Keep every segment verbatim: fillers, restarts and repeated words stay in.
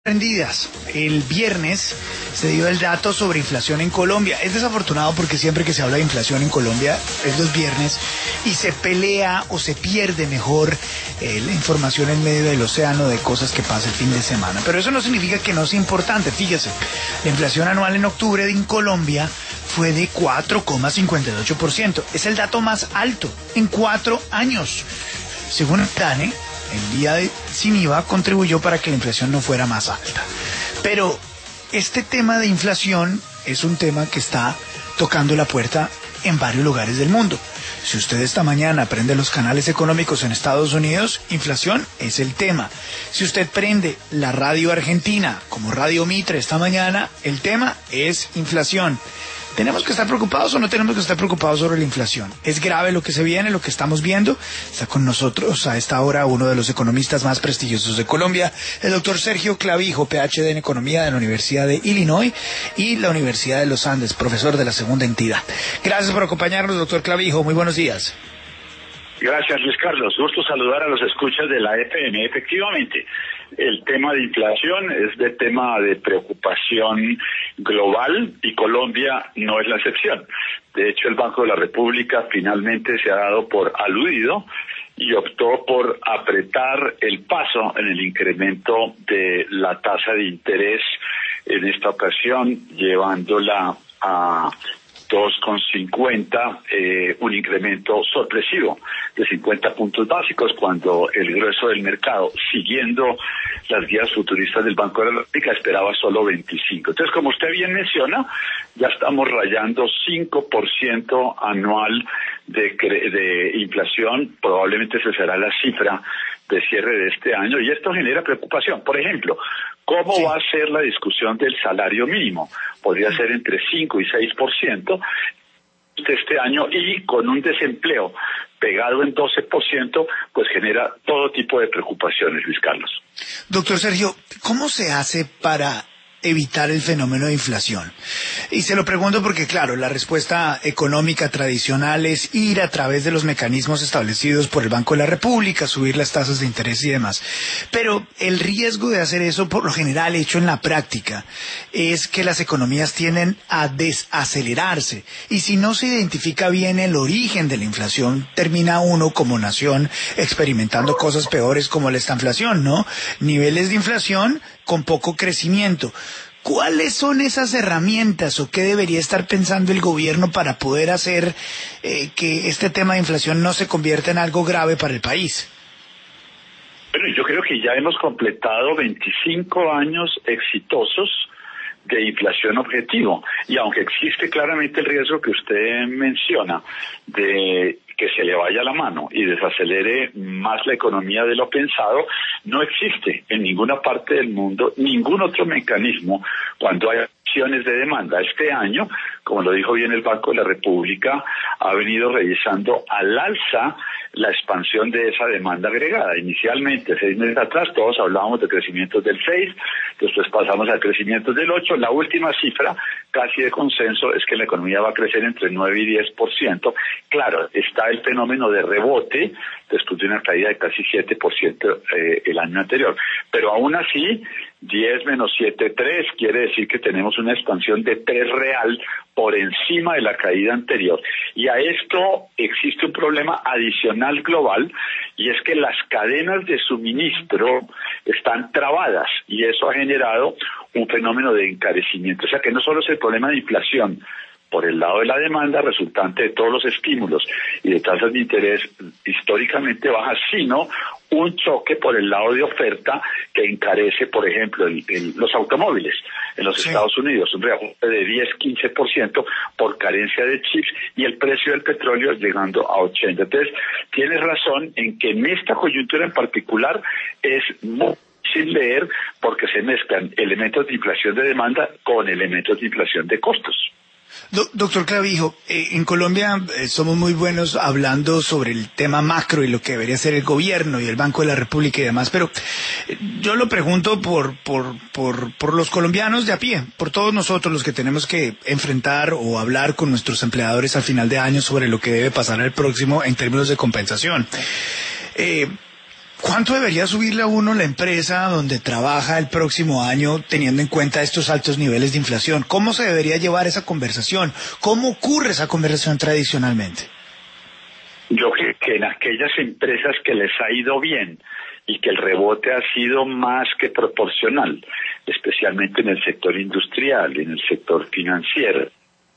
Prendidas. El viernes se dio el dato sobre inflación en Colombia. Es desafortunado porque siempre que se habla de inflación en Colombia es los viernes y se pelea o se pierde mejor eh, la información en medio del océano de cosas que pasa el fin de semana. Pero eso no significa que no sea importante. Fíjese, la inflación anual en octubre en Colombia fue de cuatro coma cincuenta y ocho por ciento. Es el dato más alto en cuatro años. Según el DANE, el día de, sin I V A contribuyó para que la inflación no fuera más alta. Pero este tema de inflación es un tema que está tocando la puerta en varios lugares del mundo. Si usted esta mañana prende los canales económicos en Estados Unidos, inflación es el tema. Si usted prende la radio argentina como Radio Mitre esta mañana, el tema es inflación. ¿Tenemos que estar preocupados o no tenemos que estar preocupados sobre la inflación? Es grave lo que se viene, lo que estamos viendo. Está con nosotros a esta hora uno de los economistas más prestigiosos de Colombia, el doctor Sergio Clavijo, P H D en Economía de la Universidad de Illinois y la Universidad de los Andes, profesor de la segunda entidad. Gracias por acompañarnos, doctor Clavijo. Muy buenos días. Gracias, Luis Carlos. Gusto saludar a los escuchas de la F M. Efectivamente, el tema de inflación es de tema de preocupación global y Colombia no es la excepción. De hecho, el Banco de la República finalmente se ha dado por aludido y optó por apretar el paso en el incremento de la tasa de interés en esta ocasión, llevándola a dos coma cincuenta, eh, un incremento sorpresivo de cincuenta puntos básicos cuando el grueso del mercado, siguiendo las guías futuristas del Banco de la República, esperaba solo veinticinco. Entonces, como usted bien menciona, ya estamos rayando cinco por ciento anual de, de inflación, probablemente esa será la cifra de cierre de este año, y esto genera preocupación. Por ejemplo, ¿cómo sí. va a ser la discusión del salario mínimo? Podría ser entre cinco y seis por ciento este año, y con un desempleo pegado en doce por ciento, pues genera todo tipo de preocupaciones, Luis Carlos. Doctor Sergio, ¿cómo se hace para evitar el fenómeno de inflación? Y se lo pregunto porque, claro, la respuesta económica tradicional es ir a través de los mecanismos establecidos por el Banco de la República, subir las tasas de interés y demás. Pero el riesgo de hacer eso, por lo general, hecho en la práctica, es que las economías tienden a desacelerarse. Y si no se identifica bien el origen de la inflación, termina uno como nación experimentando cosas peores como la estanflación, ¿no? Niveles de inflación con poco crecimiento. ¿Cuáles son esas herramientas o qué debería estar pensando el gobierno para poder hacer eh, que este tema de inflación no se convierta en algo grave para el país? Bueno, yo creo que ya hemos completado veinticinco años exitosos de inflación objetivo, y aunque existe claramente el riesgo que usted menciona de que se le vaya la mano y desacelere más la economía de lo pensado, no existe en ninguna parte del mundo ningún otro mecanismo cuando hay acciones de demanda. Este año, como lo dijo bien el Banco de la República, ha venido revisando al alza la expansión de esa demanda agregada. Inicialmente, seis meses atrás, todos hablábamos de crecimientos del seis, después pasamos a crecimientos del ocho. La última cifra, casi de consenso, es que la economía va a crecer entre nueve y diez por ciento. Claro, está el fenómeno de rebote después de una caída de casi siete por ciento eh, el año anterior. Pero aún así, diez menos siete, tres, quiere decir que tenemos una expansión de tres real por encima de la caída anterior. Y a esto existe un problema adicional global, y es que las cadenas de suministro están trabadas, y eso ha generado un fenómeno de encarecimiento. O sea que no solo es el problema de inflación por el lado de la demanda resultante de todos los estímulos y de tasas de interés históricamente bajas, sino un choque por el lado de oferta que encarece, por ejemplo, el, el, los automóviles en los sí. Estados Unidos, un reajuste de diez a quince por ciento por carencia de chips, y el precio del petróleo llegando a ochenta. Entonces, tienes razón en que en esta coyuntura en particular es muy difícil leer, porque se mezclan elementos de inflación de demanda con elementos de inflación de costos. Do, doctor Clavijo, eh, en Colombia eh, somos muy buenos hablando sobre el tema macro y lo que debería hacer el gobierno y el Banco de la República y demás, pero eh, yo lo pregunto por, por, por, por los colombianos de a pie, por todos nosotros los que tenemos que enfrentar o hablar con nuestros empleadores al final de año sobre lo que debe pasar al próximo en términos de compensación. Eh, ¿Cuánto debería subirle a uno la empresa donde trabaja el próximo año teniendo en cuenta estos altos niveles de inflación? ¿Cómo se debería llevar esa conversación? ¿Cómo ocurre esa conversación tradicionalmente? Yo creo que en aquellas empresas que les ha ido bien y que el rebote ha sido más que proporcional, especialmente en el sector industrial, en el sector financiero,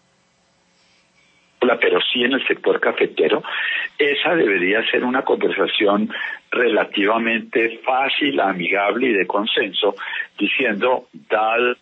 pero sí en el sector cafetero, esa debería ser una conversación relativamente fácil, amigable y de consenso, diciendo, dado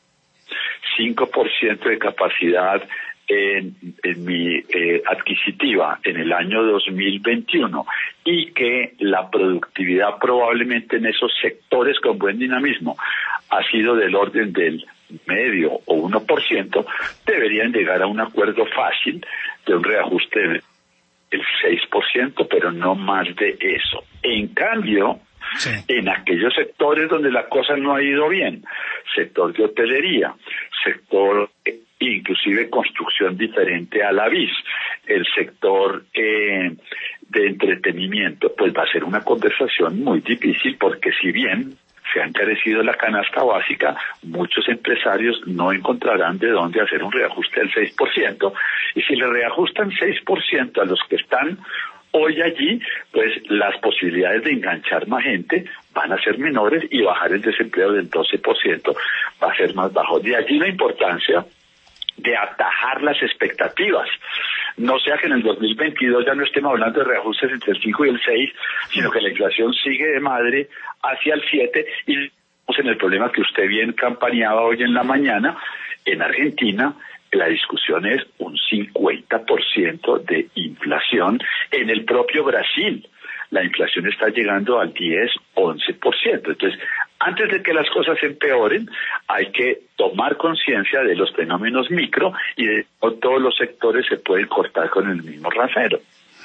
cinco por ciento de capacidad en, en mi eh, adquisitiva en el año dos mil veintiuno y que la productividad probablemente en esos sectores con buen dinamismo ha sido del orden del medio o uno por ciento, deberían llegar a un acuerdo fácil de un reajuste del seis por ciento, pero no más de eso. En cambio, sí, en aquellos sectores donde la cosa no ha ido bien, sector de hotelería, sector inclusive construcción diferente a la V I S, el sector eh, de entretenimiento, pues va a ser una conversación muy difícil porque si bien se ha encarecido la canasta básica, muchos empresarios no encontrarán de dónde hacer un reajuste del seis por ciento, y si le reajustan seis por ciento a los que están hoy allí, pues las posibilidades de enganchar más gente van a ser menores y bajar el desempleo del doce por ciento va a ser más bajo. De allí la importancia de atajar las expectativas. No sea que en el dos mil veintidós ya no estemos hablando de reajustes entre el cinco y el seis, sino que la inflación sigue de madre hacia el siete y estamos en el problema que usted bien campaneaba hoy en la mañana. En Argentina la discusión es un cincuenta por ciento de inflación. En el propio Brasil la inflación está llegando al diez, once por ciento. Entonces, antes de que las cosas empeoren, hay que tomar conciencia de los fenómenos micro y de no todos los sectores se pueden cortar con el mismo rasero.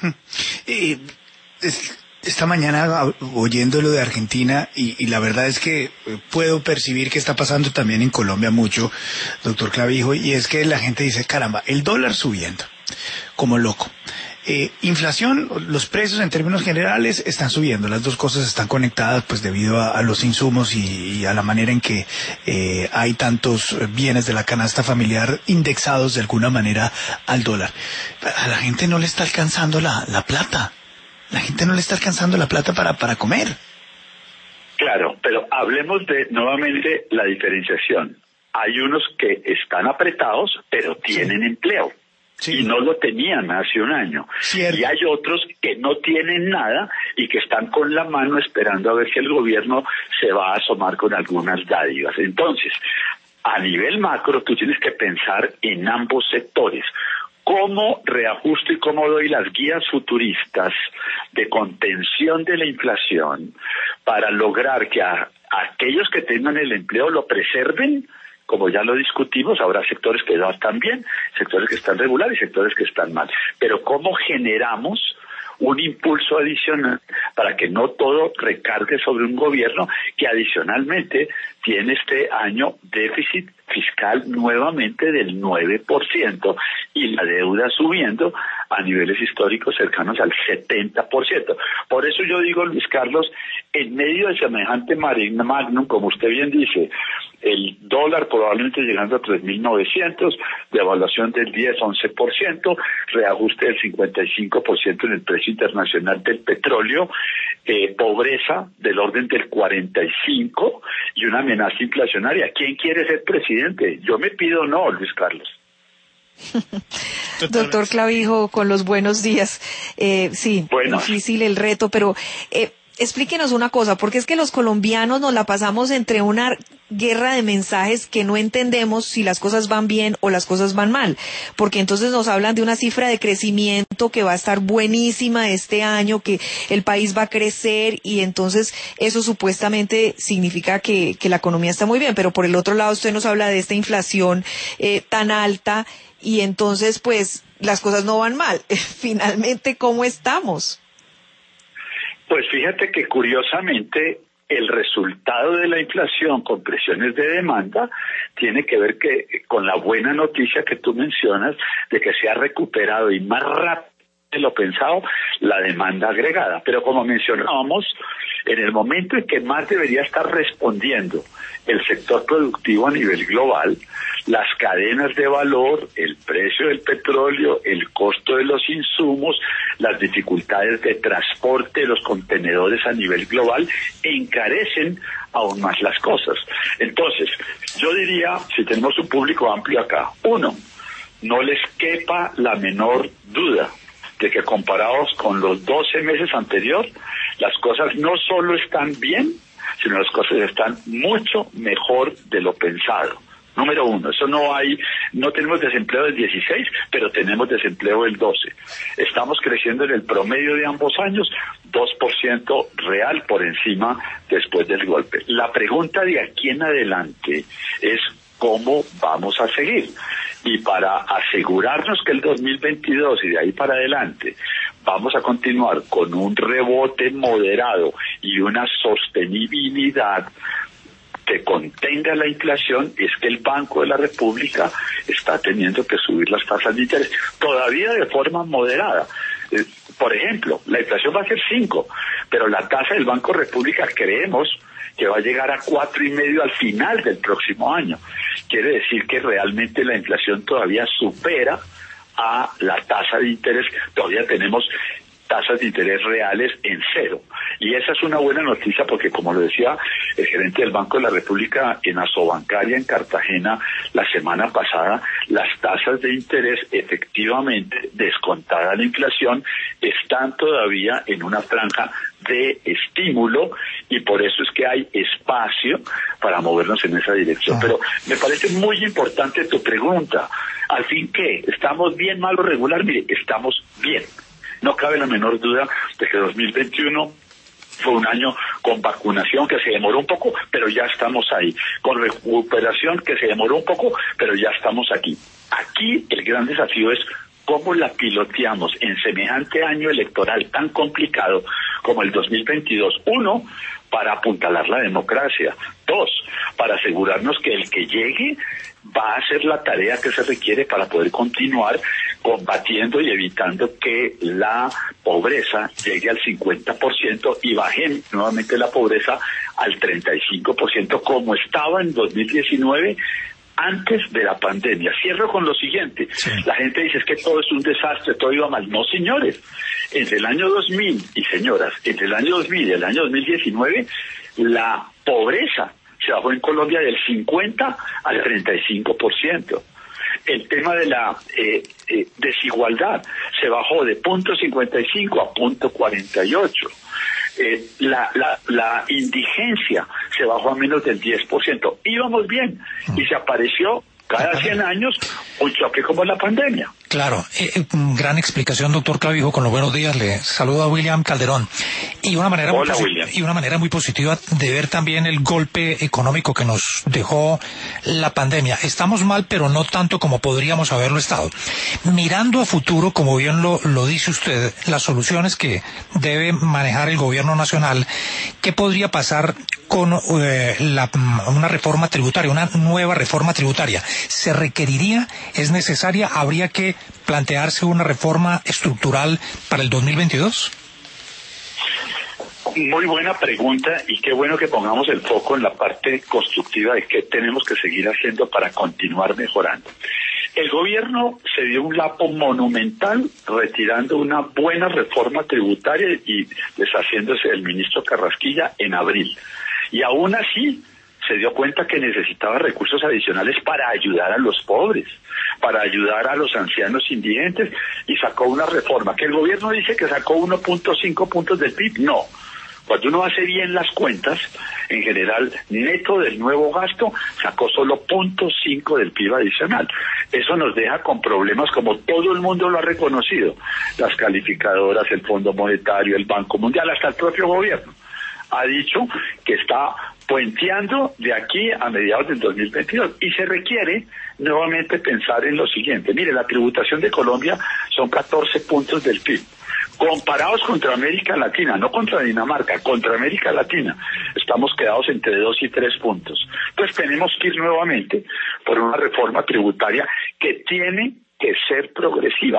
Eh, esta mañana oyendo lo de Argentina y, y la verdad es que puedo percibir que está pasando también en Colombia mucho, doctor Clavijo, y es que la gente dice, caramba, el dólar subiendo como loco. Eh, inflación, los precios en términos generales están subiendo, las dos cosas están conectadas pues debido a, a los insumos y, y a la manera en que eh, hay tantos bienes de la canasta familiar indexados de alguna manera al dólar. A la gente no le está alcanzando la, la plata, la gente no le está alcanzando la plata para, para comer. Claro, pero hablemos de nuevamente la diferenciación. Hay unos que están apretados pero tienen sí. empleo. Sí. Y no lo tenían hace un año. Cierto. Y hay otros que no tienen nada y que están con la mano esperando a ver si el gobierno se va a asomar con algunas dádivas. Entonces, a nivel macro, tú tienes que pensar en ambos sectores. ¿Cómo reajusto y cómo doy las guías futuristas de contención de la inflación para lograr que a, a aquellos que tengan el empleo lo preserven? Como ya lo discutimos, habrá sectores que no están bien, sectores que están regular y sectores que están mal. Pero ¿cómo generamos un impulso adicional para que no todo recargue sobre un gobierno que adicionalmente tiene este año déficit fiscal nuevamente del nueve por ciento y la deuda subiendo a niveles históricos cercanos al setenta por ciento? Por eso yo digo, Luis Carlos, en medio de semejante magnum, como usted bien dice, el dólar probablemente llegando a tres mil novecientos, devaluación del diez, once por ciento, reajuste del cincuenta y cinco por ciento en el precio internacional del petróleo, eh, pobreza del orden del cuarenta y cinco por ciento y una amenaza inflacionaria. ¿Quién quiere ser presidente? Yo me pido no, Luis Carlos. Doctor Clavijo, con los buenos días. Eh, sí, bueno. Difícil el reto, pero eh, explíquenos una cosa, porque es que los colombianos nos la pasamos entre una guerra de mensajes que no entendemos si las cosas van bien o las cosas van mal, porque entonces nos hablan de una cifra de crecimiento que va a estar buenísima este año, que el país va a crecer y entonces eso supuestamente significa que, que la economía está muy bien, pero por el otro lado usted nos habla de esta inflación eh, tan alta y entonces pues las cosas no van mal. Finalmente, ¿cómo estamos? Pues fíjate que curiosamente el resultado de la inflación con presiones de demanda tiene que ver que con la buena noticia que tú mencionas de que se ha recuperado y más rápido de lo pensado la demanda agregada. Pero como mencionábamos, en el momento en que más debería estar respondiendo el sector productivo a nivel global, las cadenas de valor, el precio del petróleo, el costo de los insumos, las dificultades de transporte de los contenedores a nivel global encarecen aún más las cosas. Entonces, yo diría, si tenemos un público amplio acá, uno, no les quepa la menor duda de que comparados con los doce meses anteriores, las cosas no solo están bien, sino las cosas están mucho mejor de lo pensado. Número uno, eso no hay, no tenemos desempleo del dieciséis, pero tenemos desempleo del doce. Estamos creciendo en el promedio de ambos años, dos por ciento real por encima después del golpe. La pregunta de aquí en adelante es cómo vamos a seguir. Y para asegurarnos que el dos mil veintidós y de ahí para adelante vamos a continuar con un rebote moderado y una sostenibilidad que contenga la inflación, es que el Banco de la República está teniendo que subir las tasas de interés, todavía de forma moderada. Eh, por ejemplo, la inflación va a ser cinco, pero la tasa del Banco de la República creemos que va a llegar a cuatro y medio al final del próximo año. Quiere decir que realmente la inflación todavía supera a la tasa de interés. Todavía tenemos tasas de interés reales en cero. Y esa es una buena noticia porque, como lo decía el gerente del Banco de la República en Asobancaria en Cartagena la semana pasada, las tasas de interés efectivamente, descontada la inflación, están todavía en una franja de estímulo y por eso es que hay espacio para movernos en esa dirección. Pero me parece muy importante tu pregunta. Al fin, ¿qué? ¿Estamos bien, mal o regular? Mire, estamos bien. No cabe la menor duda de que dos mil veintiuno fue un año con vacunación que se demoró un poco, pero ya estamos ahí. Con recuperación que se demoró un poco, pero ya estamos aquí. Aquí el gran desafío es cómo la piloteamos en semejante año electoral tan complicado como el dos mil veintidós. Uno, para apuntalar la democracia. Dos, para asegurarnos que el que llegue va a hacer la tarea que se requiere para poder continuar combatiendo y evitando que la pobreza llegue al cincuenta por ciento y baje nuevamente la pobreza al treinta y cinco por ciento como estaba en dos mil diecinueve antes de la pandemia. Cierro con lo siguiente. Sí. La gente dice es que todo es un desastre, todo iba mal. No, señores. Entre el año dos mil, y señoras, entre el año dos mil y el año dos mil diecinueve, la pobreza se bajó en Colombia del cincuenta al treinta y cinco por ciento. El tema de la eh, eh, desigualdad se bajó de punto cincuenta y cinco a punto cuarenta y ocho. Eh, la, la, la indigencia se bajó a menos del diez por ciento. Íbamos bien y se apareció cada cien años un choque como la pandemia. Claro, eh, gran explicación, doctor Clavijo, con los buenos días. Le saludo a William Calderón. Y una manera Hola, muy William. Y una manera muy positiva de ver también el golpe económico que nos dejó la pandemia. Estamos mal, pero no tanto como podríamos haberlo estado. Mirando a futuro, como bien lo, lo dice usted, las soluciones que debe manejar el gobierno nacional, ¿qué podría pasar con eh, la, una reforma tributaria, una nueva reforma tributaria? ¿Se requeriría? ¿Es necesaria? ¿Habría que plantearse una reforma estructural para el dos mil veintidós? Muy buena pregunta y qué bueno que pongamos el foco en la parte constructiva de qué tenemos que seguir haciendo para continuar mejorando. El gobierno se dio un lapo monumental retirando una buena reforma tributaria y deshaciéndose del ministro Carrasquilla en abril. Y aún así se dio cuenta que necesitaba recursos adicionales para ayudar a los pobres, para ayudar a los ancianos indigentes, y sacó una reforma que el gobierno dice que sacó uno punto cinco puntos del P I B. No. Cuando uno hace bien las cuentas, en general, neto del nuevo gasto, sacó solo cero punto cinco del P I B adicional. Eso nos deja con problemas como todo el mundo lo ha reconocido. Las calificadoras, el Fondo Monetario, el Banco Mundial, hasta el propio gobierno ha dicho que está puenteando de aquí a mediados del dos mil veintidós y se requiere nuevamente pensar en lo siguiente. Mire, la tributación de Colombia son catorce puntos del P I B. Comparados contra América Latina, no contra Dinamarca, contra América Latina, estamos quedados entre dos y tres puntos. Entonces tenemos que ir nuevamente por una reforma tributaria que tiene que ser progresiva.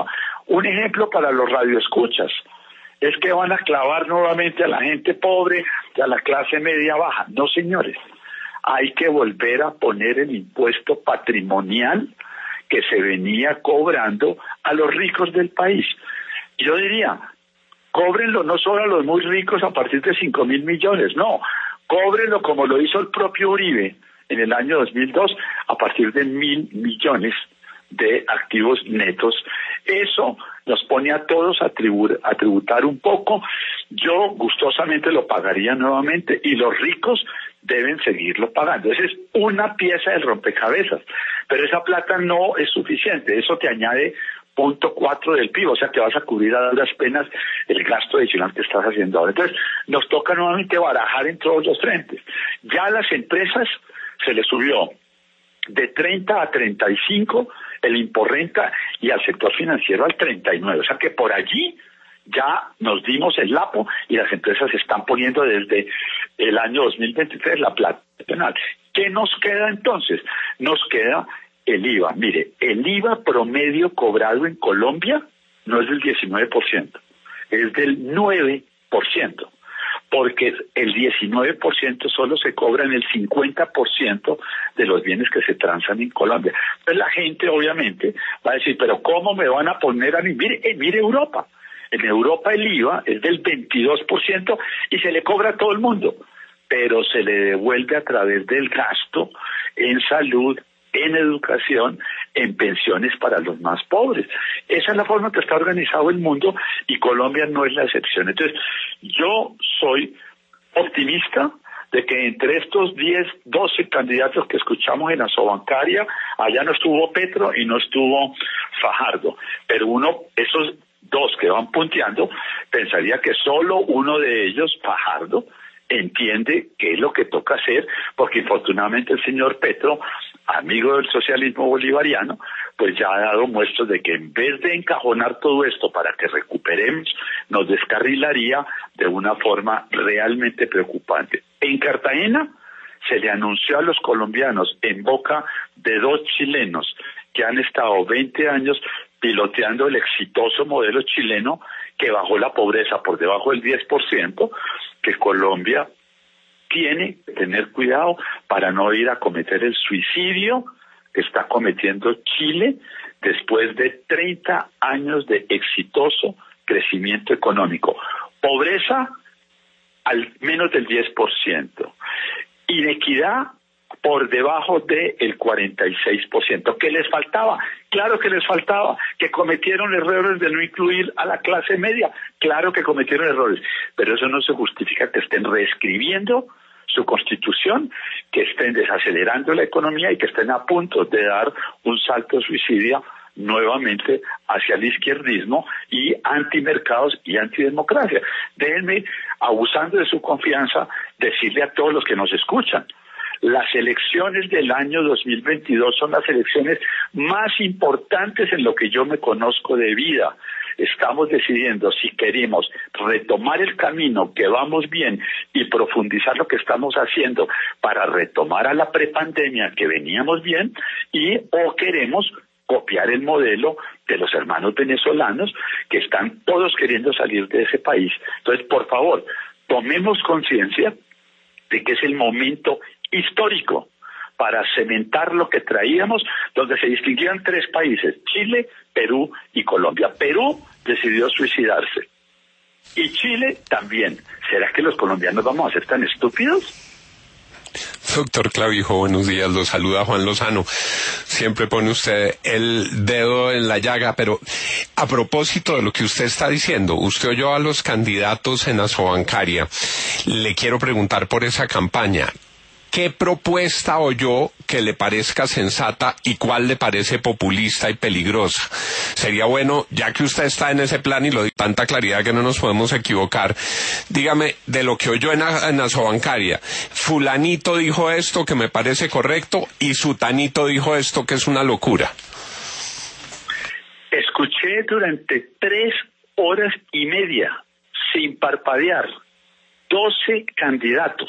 Un ejemplo para los radioescuchas es que van a clavar nuevamente a la gente pobre y a la clase media baja. No, señores, hay que volver a poner el impuesto patrimonial que se venía cobrando a los ricos del país. Yo diría, cóbrenlo no solo a los muy ricos a partir de cinco mil millones, no, cóbrenlo como lo hizo el propio Uribe en el año dos mil dos a partir de mil millones de activos netos. Eso nos pone a todos a, tribu- a tributar un poco. Yo gustosamente lo pagaría nuevamente y los ricos deben seguirlo pagando. Esa es una pieza del rompecabezas, pero esa plata no es suficiente. Eso te añade punto cuatro del P I B, o sea que vas a cubrir a duras penas el gasto adicional que estás haciendo ahora. Entonces, nos toca nuevamente barajar en todos los frentes. Ya a las empresas se les subió de treinta a treinta y cinco el imporrenta y al sector financiero al treinta y nueve, o sea que por allí ya nos dimos el lapo y las empresas están poniendo desde el año dos mil veintitrés la plata penal. ¿Qué nos queda entonces? Nos queda el I V A. Mire, el I V A promedio cobrado en Colombia no es del diecinueve por ciento, es del nueve por ciento, porque el diecinueve por ciento solo se cobra en el cincuenta por ciento de los bienes que se transan en Colombia. Entonces la gente obviamente va a decir, pero ¿cómo me van a poner a mí? Mire, eh, mire Europa. En Europa el I V A es del veintidós por ciento y se le cobra a todo el mundo, pero se le devuelve a través del gasto en salud, en educación, en pensiones para los más pobres. Esa es la forma que está organizado el mundo y Colombia no es la excepción. Entonces, yo soy optimista de que entre estos diez, doce candidatos que escuchamos en Asobancaria, allá no estuvo Petro y no estuvo Fajardo, pero uno, esos dos que van punteando, pensaría que solo uno de ellos, Fajardo, entiende qué es lo que toca hacer, porque infortunadamente el señor Petro, amigo del socialismo bolivariano, pues ya ha dado muestras de que en vez de encajonar todo esto para que recuperemos, nos descarrilaría de una forma realmente preocupante. En Cartagena se le anunció a los colombianos en boca de dos chilenos que han estado veinte años piloteando el exitoso modelo chileno que bajó la pobreza por debajo del diez por ciento, que Colombia tiene que tener cuidado para no ir a cometer el suicidio que está cometiendo Chile después de treinta años de exitoso crecimiento económico. Pobreza al menos del diez por ciento. Inequidad por debajo del cuarenta y seis por ciento. ¿Qué les faltaba? Claro que les faltaba, que cometieron errores de no incluir a la clase media. Claro que cometieron errores, pero eso no se justifica que estén reescribiendo su constitución, que estén desacelerando la economía y que estén a punto de dar un salto suicida nuevamente hacia el izquierdismo y antimercados y antidemocracia. Déjenme, abusando de su confianza, decirle a todos los que nos escuchan, las elecciones del año dos mil veintidós son las elecciones más importantes en lo que yo me conozco de vida. Estamos decidiendo si queremos retomar el camino que vamos bien y profundizar lo que estamos haciendo para retomar a la prepandemia que veníamos bien y o queremos copiar el modelo de los hermanos venezolanos que están todos queriendo salir de ese país. Entonces, por favor, tomemos conciencia de que es el momento histórico para cementar lo que traíamos, donde se distinguían tres países, Chile, Perú y Colombia. Perú decidió suicidarse y Chile también. ¿Será que los colombianos vamos a ser tan estúpidos? Doctor Clavijo, buenos días, lo saluda Juan Lozano. Siempre pone usted el dedo en la llaga, pero a propósito de lo que usted está diciendo, usted oyó a los candidatos en Asobancaria, le quiero preguntar por esa campaña. ¿Qué propuesta oyó que le parezca sensata y cuál le parece populista y peligrosa? Sería bueno, ya que usted está en ese plan y lo dice con tanta claridad que no nos podemos equivocar, dígame de lo que oyó en, en Asobancaria. Fulanito dijo esto que me parece correcto y sutanito dijo esto que es una locura. Escuché durante tres horas y media, sin parpadear, doce candidatos.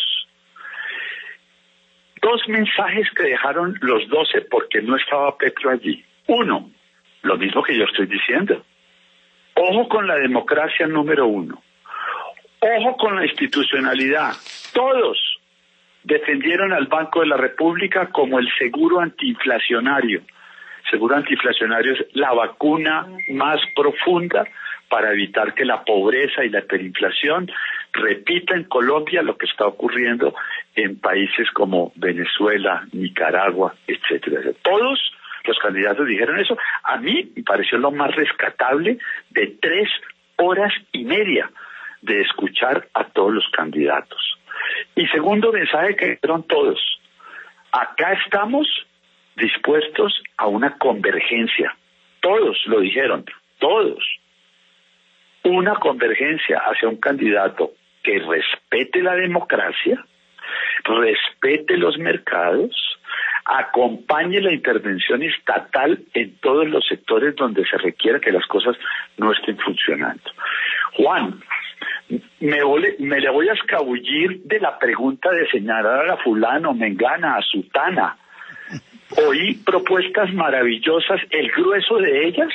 Dos mensajes que dejaron los doce, porque no estaba Petro allí. Uno, lo mismo que yo estoy diciendo. Ojo con la democracia número uno. Ojo con la institucionalidad. Todos defendieron al Banco de la República como el seguro antiinflacionario. Seguro antiinflacionario es la vacuna más profunda para evitar que la pobreza y la hiperinflación repita en Colombia lo que está ocurriendo en países como Venezuela, Nicaragua, etcétera. Todos los candidatos dijeron eso. A mí me pareció lo más rescatable de tres horas y media de escuchar a todos los candidatos. Y segundo mensaje que dieron todos: acá estamos dispuestos a una convergencia. Todos lo dijeron, todos. Una convergencia hacia un candidato que respete la democracia, respete los mercados, acompañe la intervención estatal en todos los sectores donde se requiera que las cosas no estén funcionando. Juan, me, vole, me le voy a escabullir de la pregunta de señalar a fulano, mengana, a sutana. Oí propuestas maravillosas, el grueso de ellas.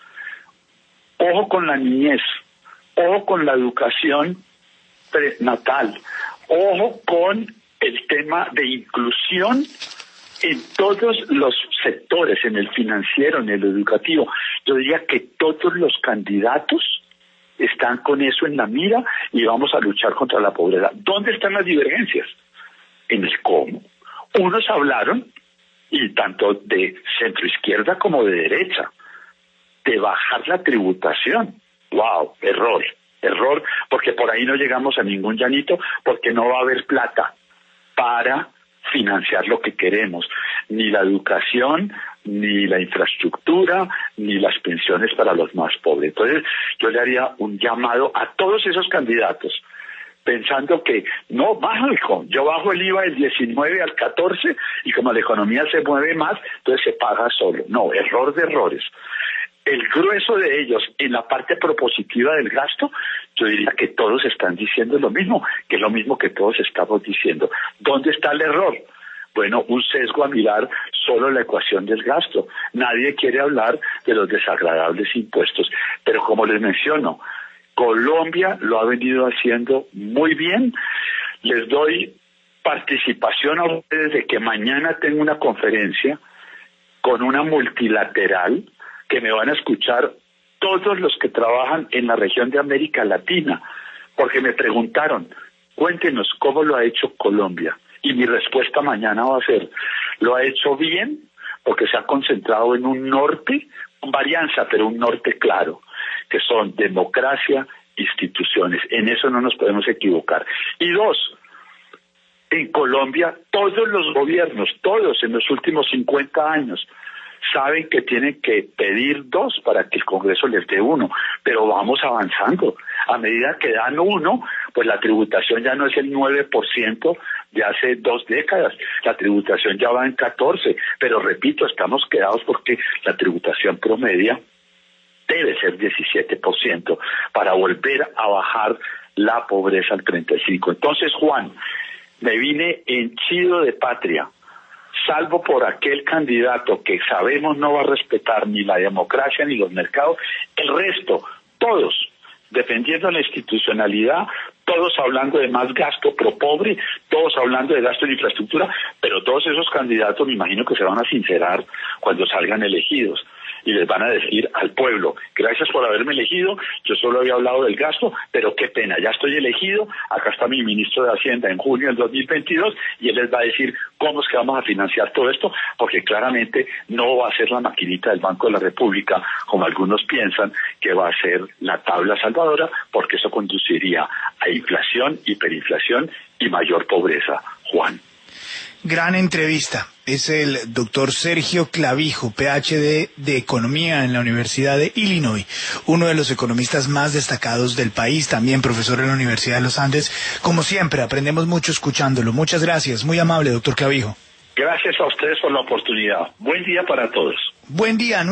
Ojo con la niñez, ojo con la educación prenatal, ojo con el tema de inclusión en todos los sectores, en el financiero, en el educativo. Yo diría que todos los candidatos están con eso en la mira y vamos a luchar contra la pobreza. ¿Dónde están las divergencias? En el cómo. Unos hablaron, y tanto de centroizquierda como de derecha, de bajar la tributación. ¡Wow! Error, error, porque por ahí no llegamos a ningún llanito, porque no va a haber plata para financiar lo que queremos, ni la educación, ni la infraestructura, ni las pensiones para los más pobres. Entonces, yo le haría un llamado a todos esos candidatos, pensando que no, bajo, yo bajo el I V A del diecinueve al catorce y como la economía se mueve más, entonces se paga solo. No, error de errores. El grueso de ellos en la parte propositiva del gasto, yo diría que todos están diciendo lo mismo, que es lo mismo que todos estamos diciendo. ¿Dónde está el error? Bueno, un sesgo a mirar solo la ecuación del gasto. Nadie quiere hablar de los desagradables impuestos, pero como les menciono, Colombia lo ha venido haciendo muy bien. Les doy participación a ustedes de que mañana tengo una conferencia con una multilateral que me van a escuchar todos los que trabajan en la región de América Latina, porque me preguntaron, cuéntenos cómo lo ha hecho Colombia. Y mi respuesta mañana va a ser, lo ha hecho bien, porque se ha concentrado en un norte, con varianza, pero un norte claro, que son democracia, instituciones. En eso no nos podemos equivocar. Y dos, en Colombia todos los gobiernos, todos en los últimos cincuenta años, saben que tienen que pedir dos para que el Congreso les dé uno, pero vamos avanzando. A medida que dan uno, pues la tributación ya no es el nueve por ciento de hace dos décadas, la tributación ya va en catorce, pero repito, estamos quedados porque la tributación promedia debe ser diecisiete por ciento para volver a bajar la pobreza al treinta y cinco por ciento. Entonces, Juan, me vine henchido de patria, salvo por aquel candidato que sabemos no va a respetar ni la democracia ni los mercados, el resto, todos, defendiendo la institucionalidad, todos hablando de más gasto pro pobre, todos hablando de gasto en infraestructura, pero todos esos candidatos me imagino que se van a sincerar cuando salgan elegidos y les van a decir al pueblo, gracias por haberme elegido, yo solo había hablado del gasto, pero qué pena, ya estoy elegido, acá está mi ministro de Hacienda en junio del dos mil veintidós y él les va a decir cómo es que vamos a financiar todo esto, porque claramente no va a ser la maquinita del Banco de la República, como algunos piensan, que va a ser la tabla salvadora, porque eso conduciría a inflación, hiperinflación y mayor pobreza. Juan. Gran entrevista. Es el doctor Sergio Clavijo, P H D de Economía en la Universidad de Illinois, uno de los economistas más destacados del país, también profesor en la Universidad de los Andes. Como siempre, aprendemos mucho escuchándolo. Muchas gracias. Muy amable, doctor Clavijo. Gracias a ustedes por la oportunidad. Buen día para todos. Buen día.